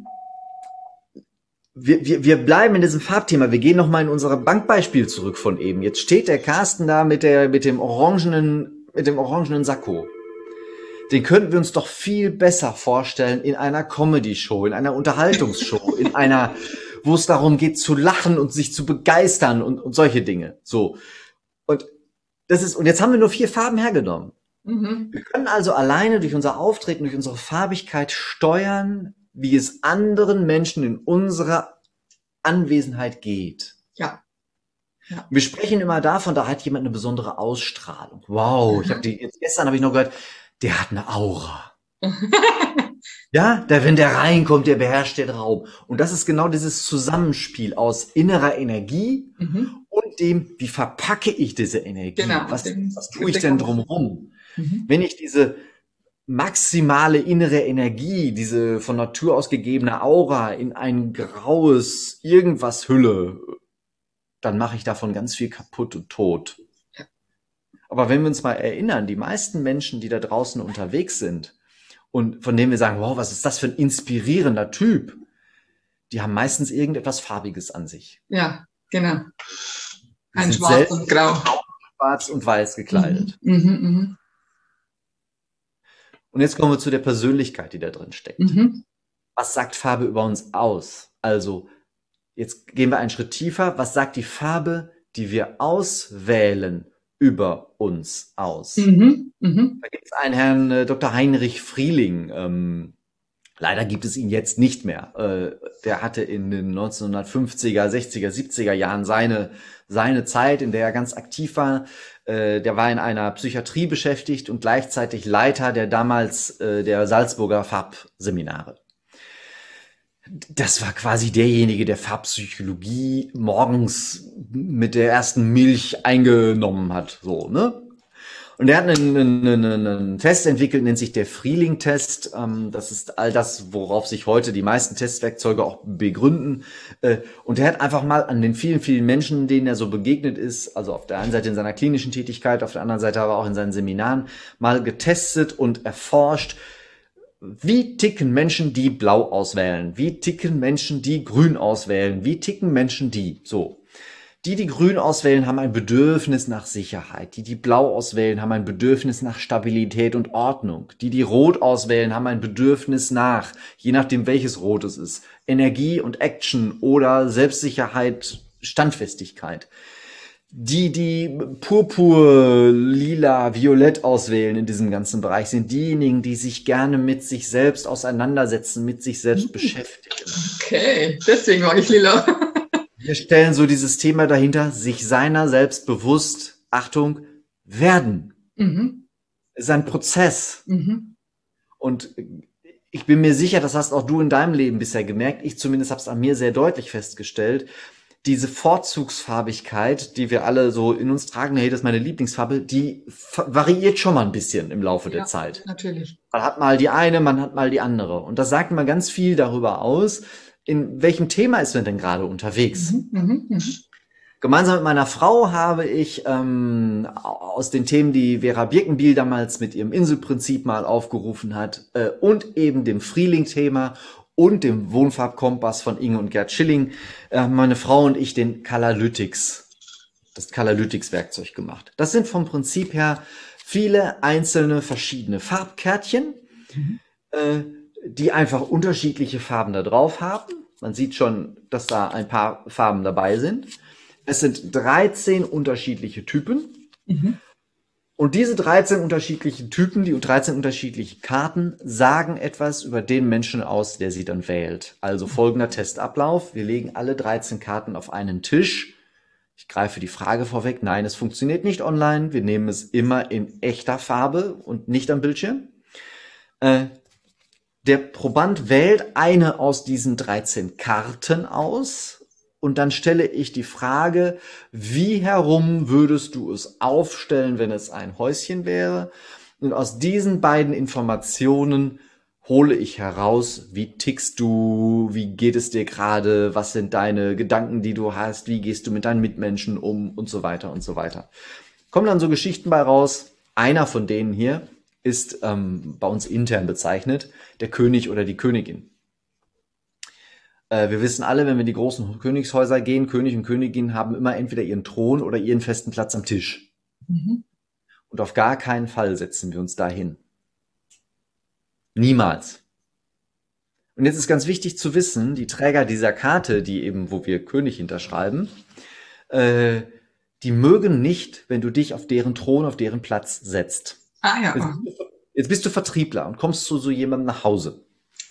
wir, wir, wir bleiben in diesem Farbthema. Wir gehen nochmal in unser Bankbeispiel zurück von eben. Jetzt steht der Carsten da mit der, mit dem orangenen, mit dem orangenen Sakko. Den könnten wir uns doch viel besser vorstellen in einer Comedy-Show, in einer Unterhaltungsshow, in einer, wo es darum geht zu lachen und sich zu begeistern und, und solche Dinge. So. Und das ist, und jetzt haben wir nur vier Farben hergenommen. Mhm. Wir können also alleine durch unser Auftreten, durch unsere Farbigkeit steuern, wie es anderen Menschen in unserer Anwesenheit geht. Ja. Ja. Wir sprechen immer davon, da hat jemand eine besondere Ausstrahlung. Wow, ich habe die jetzt gestern habe ich noch gehört, der hat eine Aura. Ja, der, wenn der reinkommt, der beherrscht den Raum. Und das ist genau dieses Zusammenspiel aus innerer Energie Mhm. und dem, wie verpacke ich diese Energie? Genau. Was, dem- was tue ich denn drumherum? Mhm. Wenn ich diese maximale innere Energie, diese von Natur aus gegebene Aura in ein graues irgendwas hülle, dann mache ich davon ganz viel kaputt und tot. Ja. Aber wenn wir uns mal erinnern, die meisten Menschen, die da draußen unterwegs sind und von denen wir sagen, wow, was ist das für ein inspirierender Typ, die haben meistens irgendetwas Farbiges an sich. Ja, genau. Die Ein sind Schwarz selten und Grau. schwarz und weiß gekleidet. Mhm. Mhm. Und jetzt kommen wir zu der Persönlichkeit, die da drin steckt. Mhm. Was sagt Farbe über uns aus? Also, jetzt gehen wir einen Schritt tiefer. Was sagt die Farbe, die wir auswählen, über uns aus? Mhm. Mhm. Da gibt es einen Herrn äh, Doktor Heinrich Frieling. Ähm, leider gibt es ihn jetzt nicht mehr. Äh, der hatte in den neunzehnhundertfünfziger, sechziger, siebziger Jahren seine, seine Zeit, in der er ganz aktiv war. Äh, der war in einer Psychiatrie beschäftigt und gleichzeitig Leiter der damals äh, der Salzburger Farbseminare. Das war quasi derjenige, der Farbpsychologie morgens mit der ersten Milch eingenommen hat, so, ne? Und er hat einen, einen, einen Test entwickelt, nennt sich der Frieling-Test. Ähm, das ist all das, worauf sich heute die meisten Testwerkzeuge auch begründen. Äh, und er hat einfach mal an den vielen, vielen Menschen, denen er so begegnet ist, also auf der einen Seite in seiner klinischen Tätigkeit, auf der anderen Seite aber auch in seinen Seminaren, mal getestet und erforscht, wie ticken Menschen, die blau auswählen? Wie ticken Menschen, die grün auswählen? Wie ticken Menschen, die so? Die, die grün auswählen, haben ein Bedürfnis nach Sicherheit. Die, die blau auswählen, haben ein Bedürfnis nach Stabilität und Ordnung. Die, die rot auswählen, haben ein Bedürfnis nach, je nachdem welches Rot es ist, Energie und Action oder Selbstsicherheit, Standfestigkeit. Die, die purpur, lila, violett auswählen in diesem ganzen Bereich, sind diejenigen, die sich gerne mit sich selbst auseinandersetzen, mit sich selbst beschäftigen. Okay, deswegen mag ich lila. Wir stellen so dieses Thema dahinter, sich seiner selbst bewusst, Achtung, werden. Mhm. Es ist ein Prozess. Mhm. Und ich bin mir sicher, das hast auch du in deinem Leben bisher gemerkt, ich zumindest habe es an mir sehr deutlich festgestellt, diese Vorzugsfarbigkeit, die wir alle so in uns tragen, hey, das ist meine Lieblingsfarbe, die variiert schon mal ein bisschen im Laufe Ja, der Zeit. natürlich. Man hat mal die eine, man hat mal die andere. Und das sagt mal ganz viel darüber aus, in welchem Thema ist man denn gerade unterwegs. Mhm. Mhm. Mhm. Gemeinsam mit meiner Frau habe ich ähm, aus den Themen, die Vera Birkenbiel damals mit ihrem Inselprinzip mal aufgerufen hat, äh, und eben dem Frieling-Thema und dem Wohnfarbkompass von Inge und Gerd Schilling, äh, meine Frau und ich den Colorlytics, das Colorlytics-Werkzeug gemacht. Das sind vom Prinzip her viele einzelne verschiedene Farbkärtchen, Mhm. äh, die einfach unterschiedliche Farben da drauf haben. Man sieht schon, dass da ein paar Farben dabei sind. Es sind dreizehn unterschiedliche Typen. Mhm. Und diese dreizehn unterschiedlichen Typen, die dreizehn unterschiedlichen Karten, sagen etwas über den Menschen aus, der sie dann wählt. Also folgender Testablauf. Wir legen alle dreizehn Karten auf einen Tisch. Ich greife die Frage vorweg. Nein, es funktioniert nicht online. Wir nehmen es immer in echter Farbe und nicht am Bildschirm. Äh, der Proband wählt eine aus diesen dreizehn Karten aus. Und dann stelle ich die Frage, wie herum würdest du es aufstellen, wenn es ein Häuschen wäre? Und aus diesen beiden Informationen hole ich heraus, wie tickst du, wie geht es dir gerade, was sind deine Gedanken, die du hast, wie gehst du mit deinen Mitmenschen um und so weiter und so weiter. Kommen dann so Geschichten bei raus. Einer von denen hier ist ähm, bei uns intern bezeichnet, der König oder die Königin. Wir wissen alle, wenn wir in die großen Königshäuser gehen, König und Königin haben immer entweder ihren Thron oder ihren festen Platz am Tisch. Mhm. Und auf gar keinen Fall setzen wir uns dahin. Niemals. Und jetzt ist ganz wichtig zu wissen, die Träger dieser Karte, die eben, wo wir König hinterschreiben, äh, die mögen nicht, wenn du dich auf deren Thron, auf deren Platz setzt. Ah ja. Jetzt, jetzt bist du Vertriebler und kommst zu so jemandem nach Hause.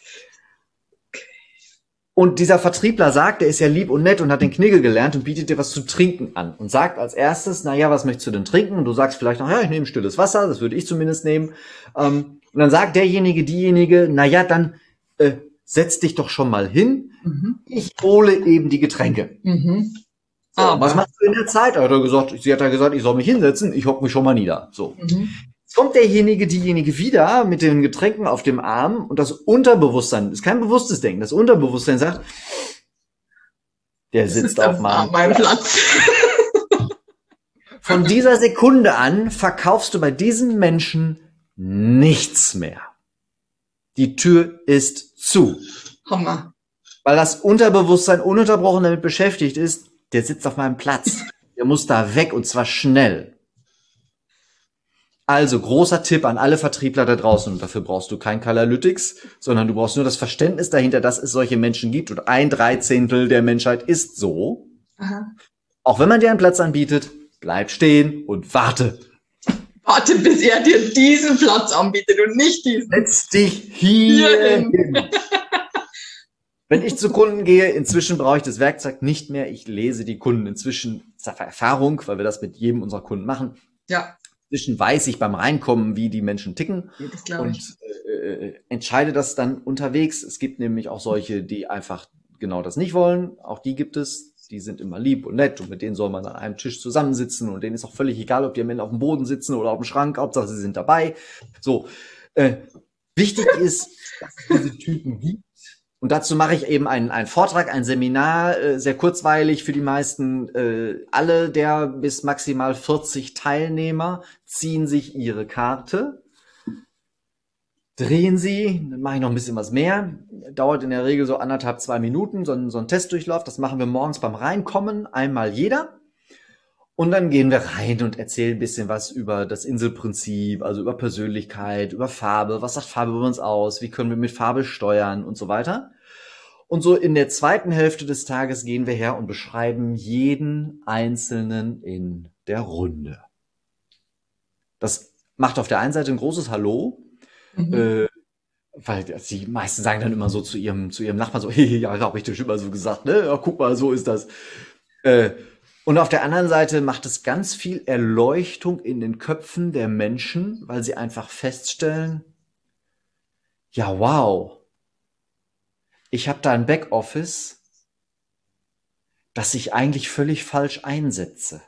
Und dieser Vertriebler sagt, er ist ja lieb und nett und hat den Knigge gelernt und bietet dir was zu trinken an und sagt als erstes, na ja, was möchtest du denn trinken? Und du sagst vielleicht noch, ja, ich nehme stilles Wasser, das würde ich zumindest nehmen. Und dann sagt derjenige, diejenige, na ja, dann äh, setz dich doch schon mal hin. Mhm. Ich hole eben die Getränke. Mhm. So, was machst du in der Zeit? Hat er gesagt, sie hat ja gesagt, ich soll mich hinsetzen, ich hocke mich schon mal nieder. So. Mhm. Jetzt kommt derjenige, diejenige wieder mit den Getränken auf dem Arm und das Unterbewusstsein, das ist kein bewusstes Denken, das Unterbewusstsein sagt, der das sitzt auf meinem, meinem Platz. Von dieser Sekunde an verkaufst du bei diesem Menschen nichts mehr. Die Tür ist zu. Hammer. Weil das Unterbewusstsein ununterbrochen damit beschäftigt ist, der sitzt auf meinem Platz. Der muss da weg und zwar schnell. Also großer Tipp an alle Vertriebler da draußen. Und dafür brauchst du kein Kalalytics, sondern du brauchst nur das Verständnis dahinter, dass es solche Menschen gibt. Und ein Dreizehntel der Menschheit ist so. Aha. Auch wenn man dir einen Platz anbietet, bleib stehen und warte. Warte, bis er dir diesen Platz anbietet und nicht diesen. Setz dich hier hin. Wenn ich zu Kunden gehe, inzwischen brauche ich das Werkzeug nicht mehr. Ich lese die Kunden inzwischen, das ist Erfahrung, weil wir das mit jedem unserer Kunden machen. Ja. Inzwischen weiß ich beim Reinkommen, wie die Menschen ticken das und äh, entscheide das dann unterwegs. Es gibt nämlich auch solche, die einfach genau das nicht wollen. Auch die gibt es. Die sind immer lieb und nett und mit denen soll man an einem Tisch zusammensitzen und denen ist auch völlig egal, ob die am Ende auf dem Boden sitzen oder auf dem Schrank. Hauptsache, sie sind dabei. So, äh, wichtig ist, dass es diese Typen gibt. Und dazu mache ich eben einen, einen Vortrag, ein Seminar, äh, sehr kurzweilig für die meisten. Äh, alle der bis maximal vierzig Teilnehmer ziehen sich ihre Karte, drehen sie, dann mache ich noch ein bisschen was mehr. Dauert in der Regel so anderthalb, zwei Minuten, so ein, so ein Testdurchlauf. Das machen wir morgens beim Reinkommen, einmal jeder. Und dann gehen wir rein und erzählen ein bisschen was über das Inselprinzip, also über Persönlichkeit, über Farbe. Was sagt Farbe über uns aus? Wie können wir mit Farbe steuern und so weiter? Und so in der zweiten Hälfte des Tages gehen wir her und beschreiben jeden Einzelnen in der Runde. Das macht auf der einen Seite ein großes Hallo, mhm. äh, weil die meisten sagen dann immer so zu ihrem, zu ihrem Nachbarn so, hey, ja, habe ich dir schon mal so gesagt, ne? Ja, guck mal, so ist das. Äh, Und auf der anderen Seite macht es ganz viel Erleuchtung in den Köpfen der Menschen, weil sie einfach feststellen, ja, wow, ich habe da ein Backoffice, das ich eigentlich völlig falsch einsetze.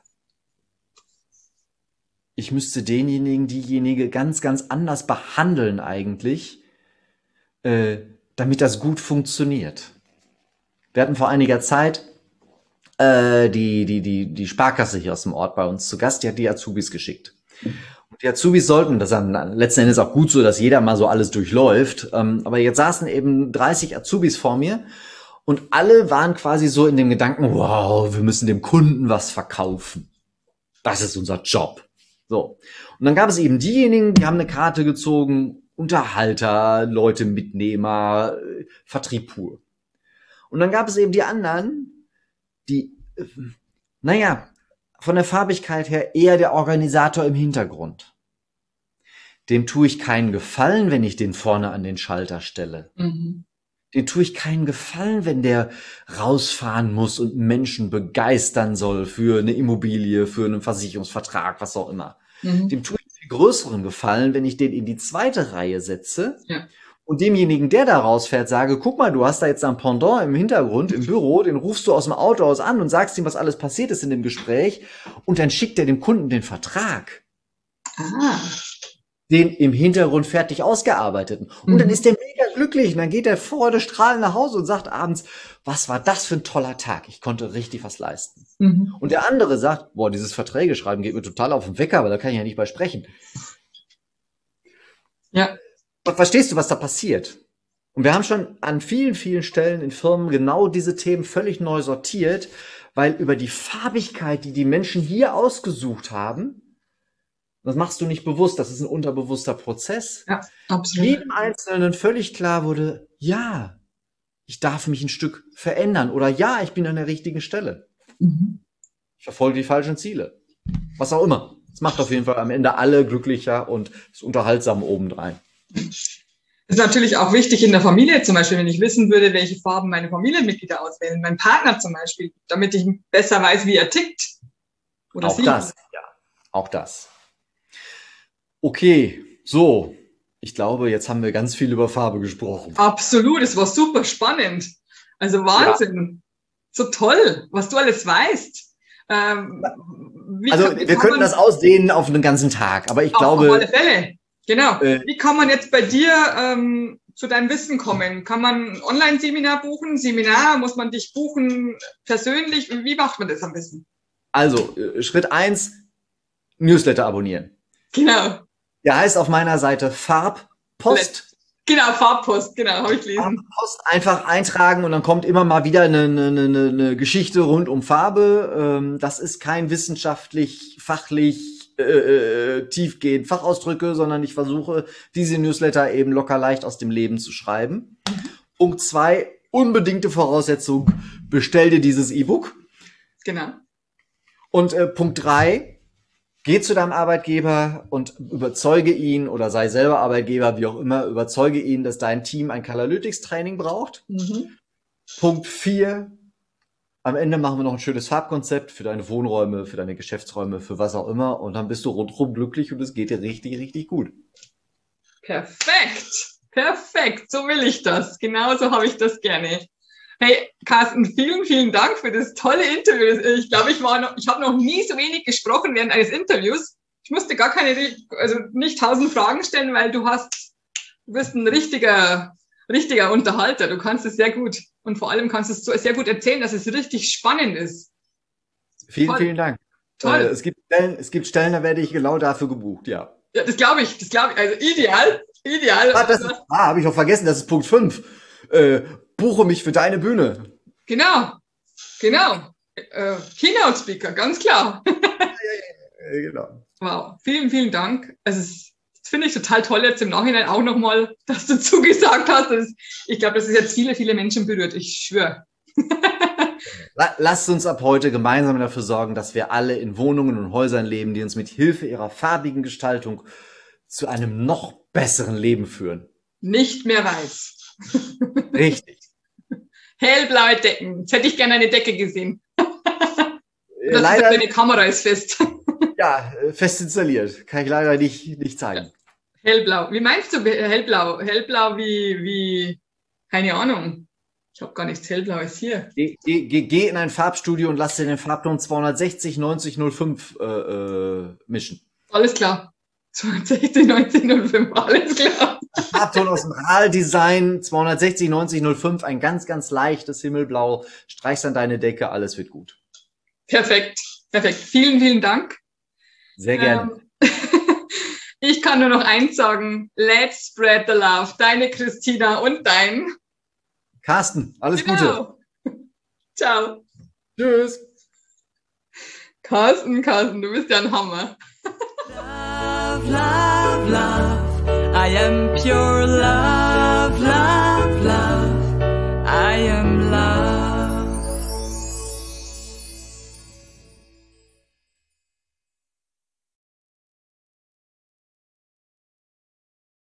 Ich müsste denjenigen, diejenige ganz, ganz anders behandeln eigentlich, äh, damit das gut funktioniert. Wir hatten vor einiger Zeit Äh, die, die, die, die Sparkasse hier aus dem Ort bei uns zu Gast, die hat die Azubis geschickt. Und die Azubis sollten, das ist letzten Endes auch gut so, dass jeder mal so alles durchläuft, ähm, aber jetzt saßen eben dreißig Azubis vor mir und alle waren quasi so in dem Gedanken, wow, wir müssen dem Kunden was verkaufen. Das ist unser Job. So. Und dann gab es eben diejenigen, die haben eine Karte gezogen, Unterhalter, Leute, Mitnehmer, Vertrieb pur. Und dann gab es eben die anderen, die, naja, von der Farbigkeit her eher der Organisator im Hintergrund. Dem tue ich keinen Gefallen, wenn ich den vorne an den Schalter stelle. Mhm. Dem tue ich keinen Gefallen, wenn der rausfahren muss und Menschen begeistern soll für eine Immobilie, für einen Versicherungsvertrag, was auch immer. Mhm. Dem tue ich einen viel größeren Gefallen, wenn ich den in die zweite Reihe setze. Ja. Und demjenigen, der da rausfährt, sage, guck mal, du hast da jetzt ein Pendant im Hintergrund, im Büro, den rufst du aus dem Auto aus an und sagst ihm, was alles passiert ist in dem Gespräch und dann schickt er dem Kunden den Vertrag. Ah. Den im Hintergrund fertig ausgearbeiteten. Und mhm. dann ist der mega glücklich und dann geht er freudestrahlend nach Hause und sagt abends, was war das für ein toller Tag, ich konnte richtig was leisten. Mhm. Und der andere sagt, boah, dieses Verträge schreiben geht mir total auf den Wecker, aber da kann ich ja nicht bei sprechen. Ja. Verstehst du, was da passiert? Und wir haben schon an vielen, vielen Stellen in Firmen genau diese Themen völlig neu sortiert, weil über die Farbigkeit, die die Menschen hier ausgesucht haben, das machst du nicht bewusst, das ist ein unterbewusster Prozess. Ja, absolut. Jedem Einzelnen völlig klar wurde, ja, ich darf mich ein Stück verändern oder ja, ich bin an der richtigen Stelle. Mhm. Ich verfolge die falschen Ziele. Was auch immer. Es macht auf jeden Fall am Ende alle glücklicher und ist unterhaltsam obendrein. Das ist natürlich auch wichtig in der Familie zum Beispiel, wenn ich wissen würde, welche Farben meine Familienmitglieder auswählen, mein Partner zum Beispiel, damit ich besser weiß, wie er tickt. Oder Auch sie. das, ja. Auch das. Okay, so. Ich glaube, jetzt haben wir ganz viel über Farbe gesprochen. Absolut, es war super spannend. Also Wahnsinn. Ja. So toll, was du alles weißt. Ähm, wie also kann, wir könnten man, das ausdehnen auf einen ganzen Tag, aber ich auf, glaube... Auf alle Fälle, genau. Äh, wie kann man jetzt bei dir ähm, zu deinem Wissen kommen? Kann man ein Online-Seminar buchen? Seminar? Muss man dich buchen persönlich? Wie macht man das am besten? Also, Schritt eins, Newsletter abonnieren. Genau. Der heißt auf meiner Seite Farbpost. Genau, Farbpost, genau, habe ich gelesen. Farbpost einfach eintragen und dann kommt immer mal wieder eine, eine, eine, eine Geschichte rund um Farbe. Das ist kein wissenschaftlich, fachlich, äh, tiefgehend Fachausdrücke, sondern ich versuche, diese Newsletter eben locker leicht aus dem Leben zu schreiben. Mhm. Punkt zwei, unbedingte Voraussetzung, bestell dir dieses E-Book. Genau. Und äh, Punkt drei, geh zu deinem Arbeitgeber und überzeuge ihn oder sei selber Arbeitgeber, wie auch immer, überzeuge ihn, dass dein Team ein Colorlytics-Training braucht. Mhm. Punkt vier, am Ende machen wir noch ein schönes Farbkonzept für deine Wohnräume, für deine Geschäftsräume, für was auch immer und dann bist du rundherum glücklich und es geht dir richtig, richtig gut. Perfekt, perfekt, so will ich das. Genauso habe ich das gerne. Hey, Carsten, vielen, vielen Dank für das tolle Interview. Ich glaube, ich war noch, ich habe noch nie so wenig gesprochen während eines Interviews. Ich musste gar keine, also nicht tausend Fragen stellen, weil du hast, du bist ein richtiger, richtiger Unterhalter. Du kannst es sehr gut und vor allem kannst du es sehr gut erzählen, dass es richtig spannend ist. Vielen, Toll. vielen Dank. Toll. Äh, es gibt Stellen, es gibt Stellen, da werde ich genau dafür gebucht, ja. Ja, das glaube ich, das glaube ich. Also ideal, ideal. Ah, das ist, ah, habe ich auch vergessen, das ist Punkt fünf. Äh, buche mich für deine Bühne. Genau, genau. Äh, Keynote Speaker, ganz klar. ja, ja, ja, genau. Wow, vielen, vielen Dank. Also das finde ich total toll jetzt im Nachhinein auch nochmal, dass du zugesagt hast. Das, ich glaube, das ist jetzt viele, viele Menschen berührt. Ich schwöre. Lasst uns ab heute gemeinsam dafür sorgen, dass wir alle in Wohnungen und Häusern leben, die uns mit Hilfe ihrer farbigen Gestaltung zu einem noch besseren Leben führen. Nicht mehr weiß. Richtig. Hellblaue Decken. Jetzt hätte ich gerne eine Decke gesehen. Das leider, ist, deine Kamera ist fest. Ja, fest installiert. Kann ich leider nicht, nicht zeigen. Hellblau. Wie meinst du hellblau? Hellblau wie, wie, keine Ahnung. Ich habe gar nichts Hellblaues hier. Geh, geh, geh in ein Farbstudio und lass dir den Farbton zweihundertsechzig neunzig null fünf äh, äh, mischen. Alles klar. zweihundertsechzig neunzig null fünf, alles klar. Farbton aus dem RAL-Design, zweihundertsechzig neunzig null fünf, ein ganz, ganz leichtes Himmelblau. Streichst an deine Decke, alles wird gut. Perfekt, perfekt. Vielen, vielen Dank. Sehr gerne. Ähm, ich kann nur noch eins sagen. Let's spread the love. Deine Christina und dein Carsten. Alles genau. Gute. Ciao. Tschüss. Carsten, Carsten, du bist ja ein Hammer. Love, love, love. I am pure love.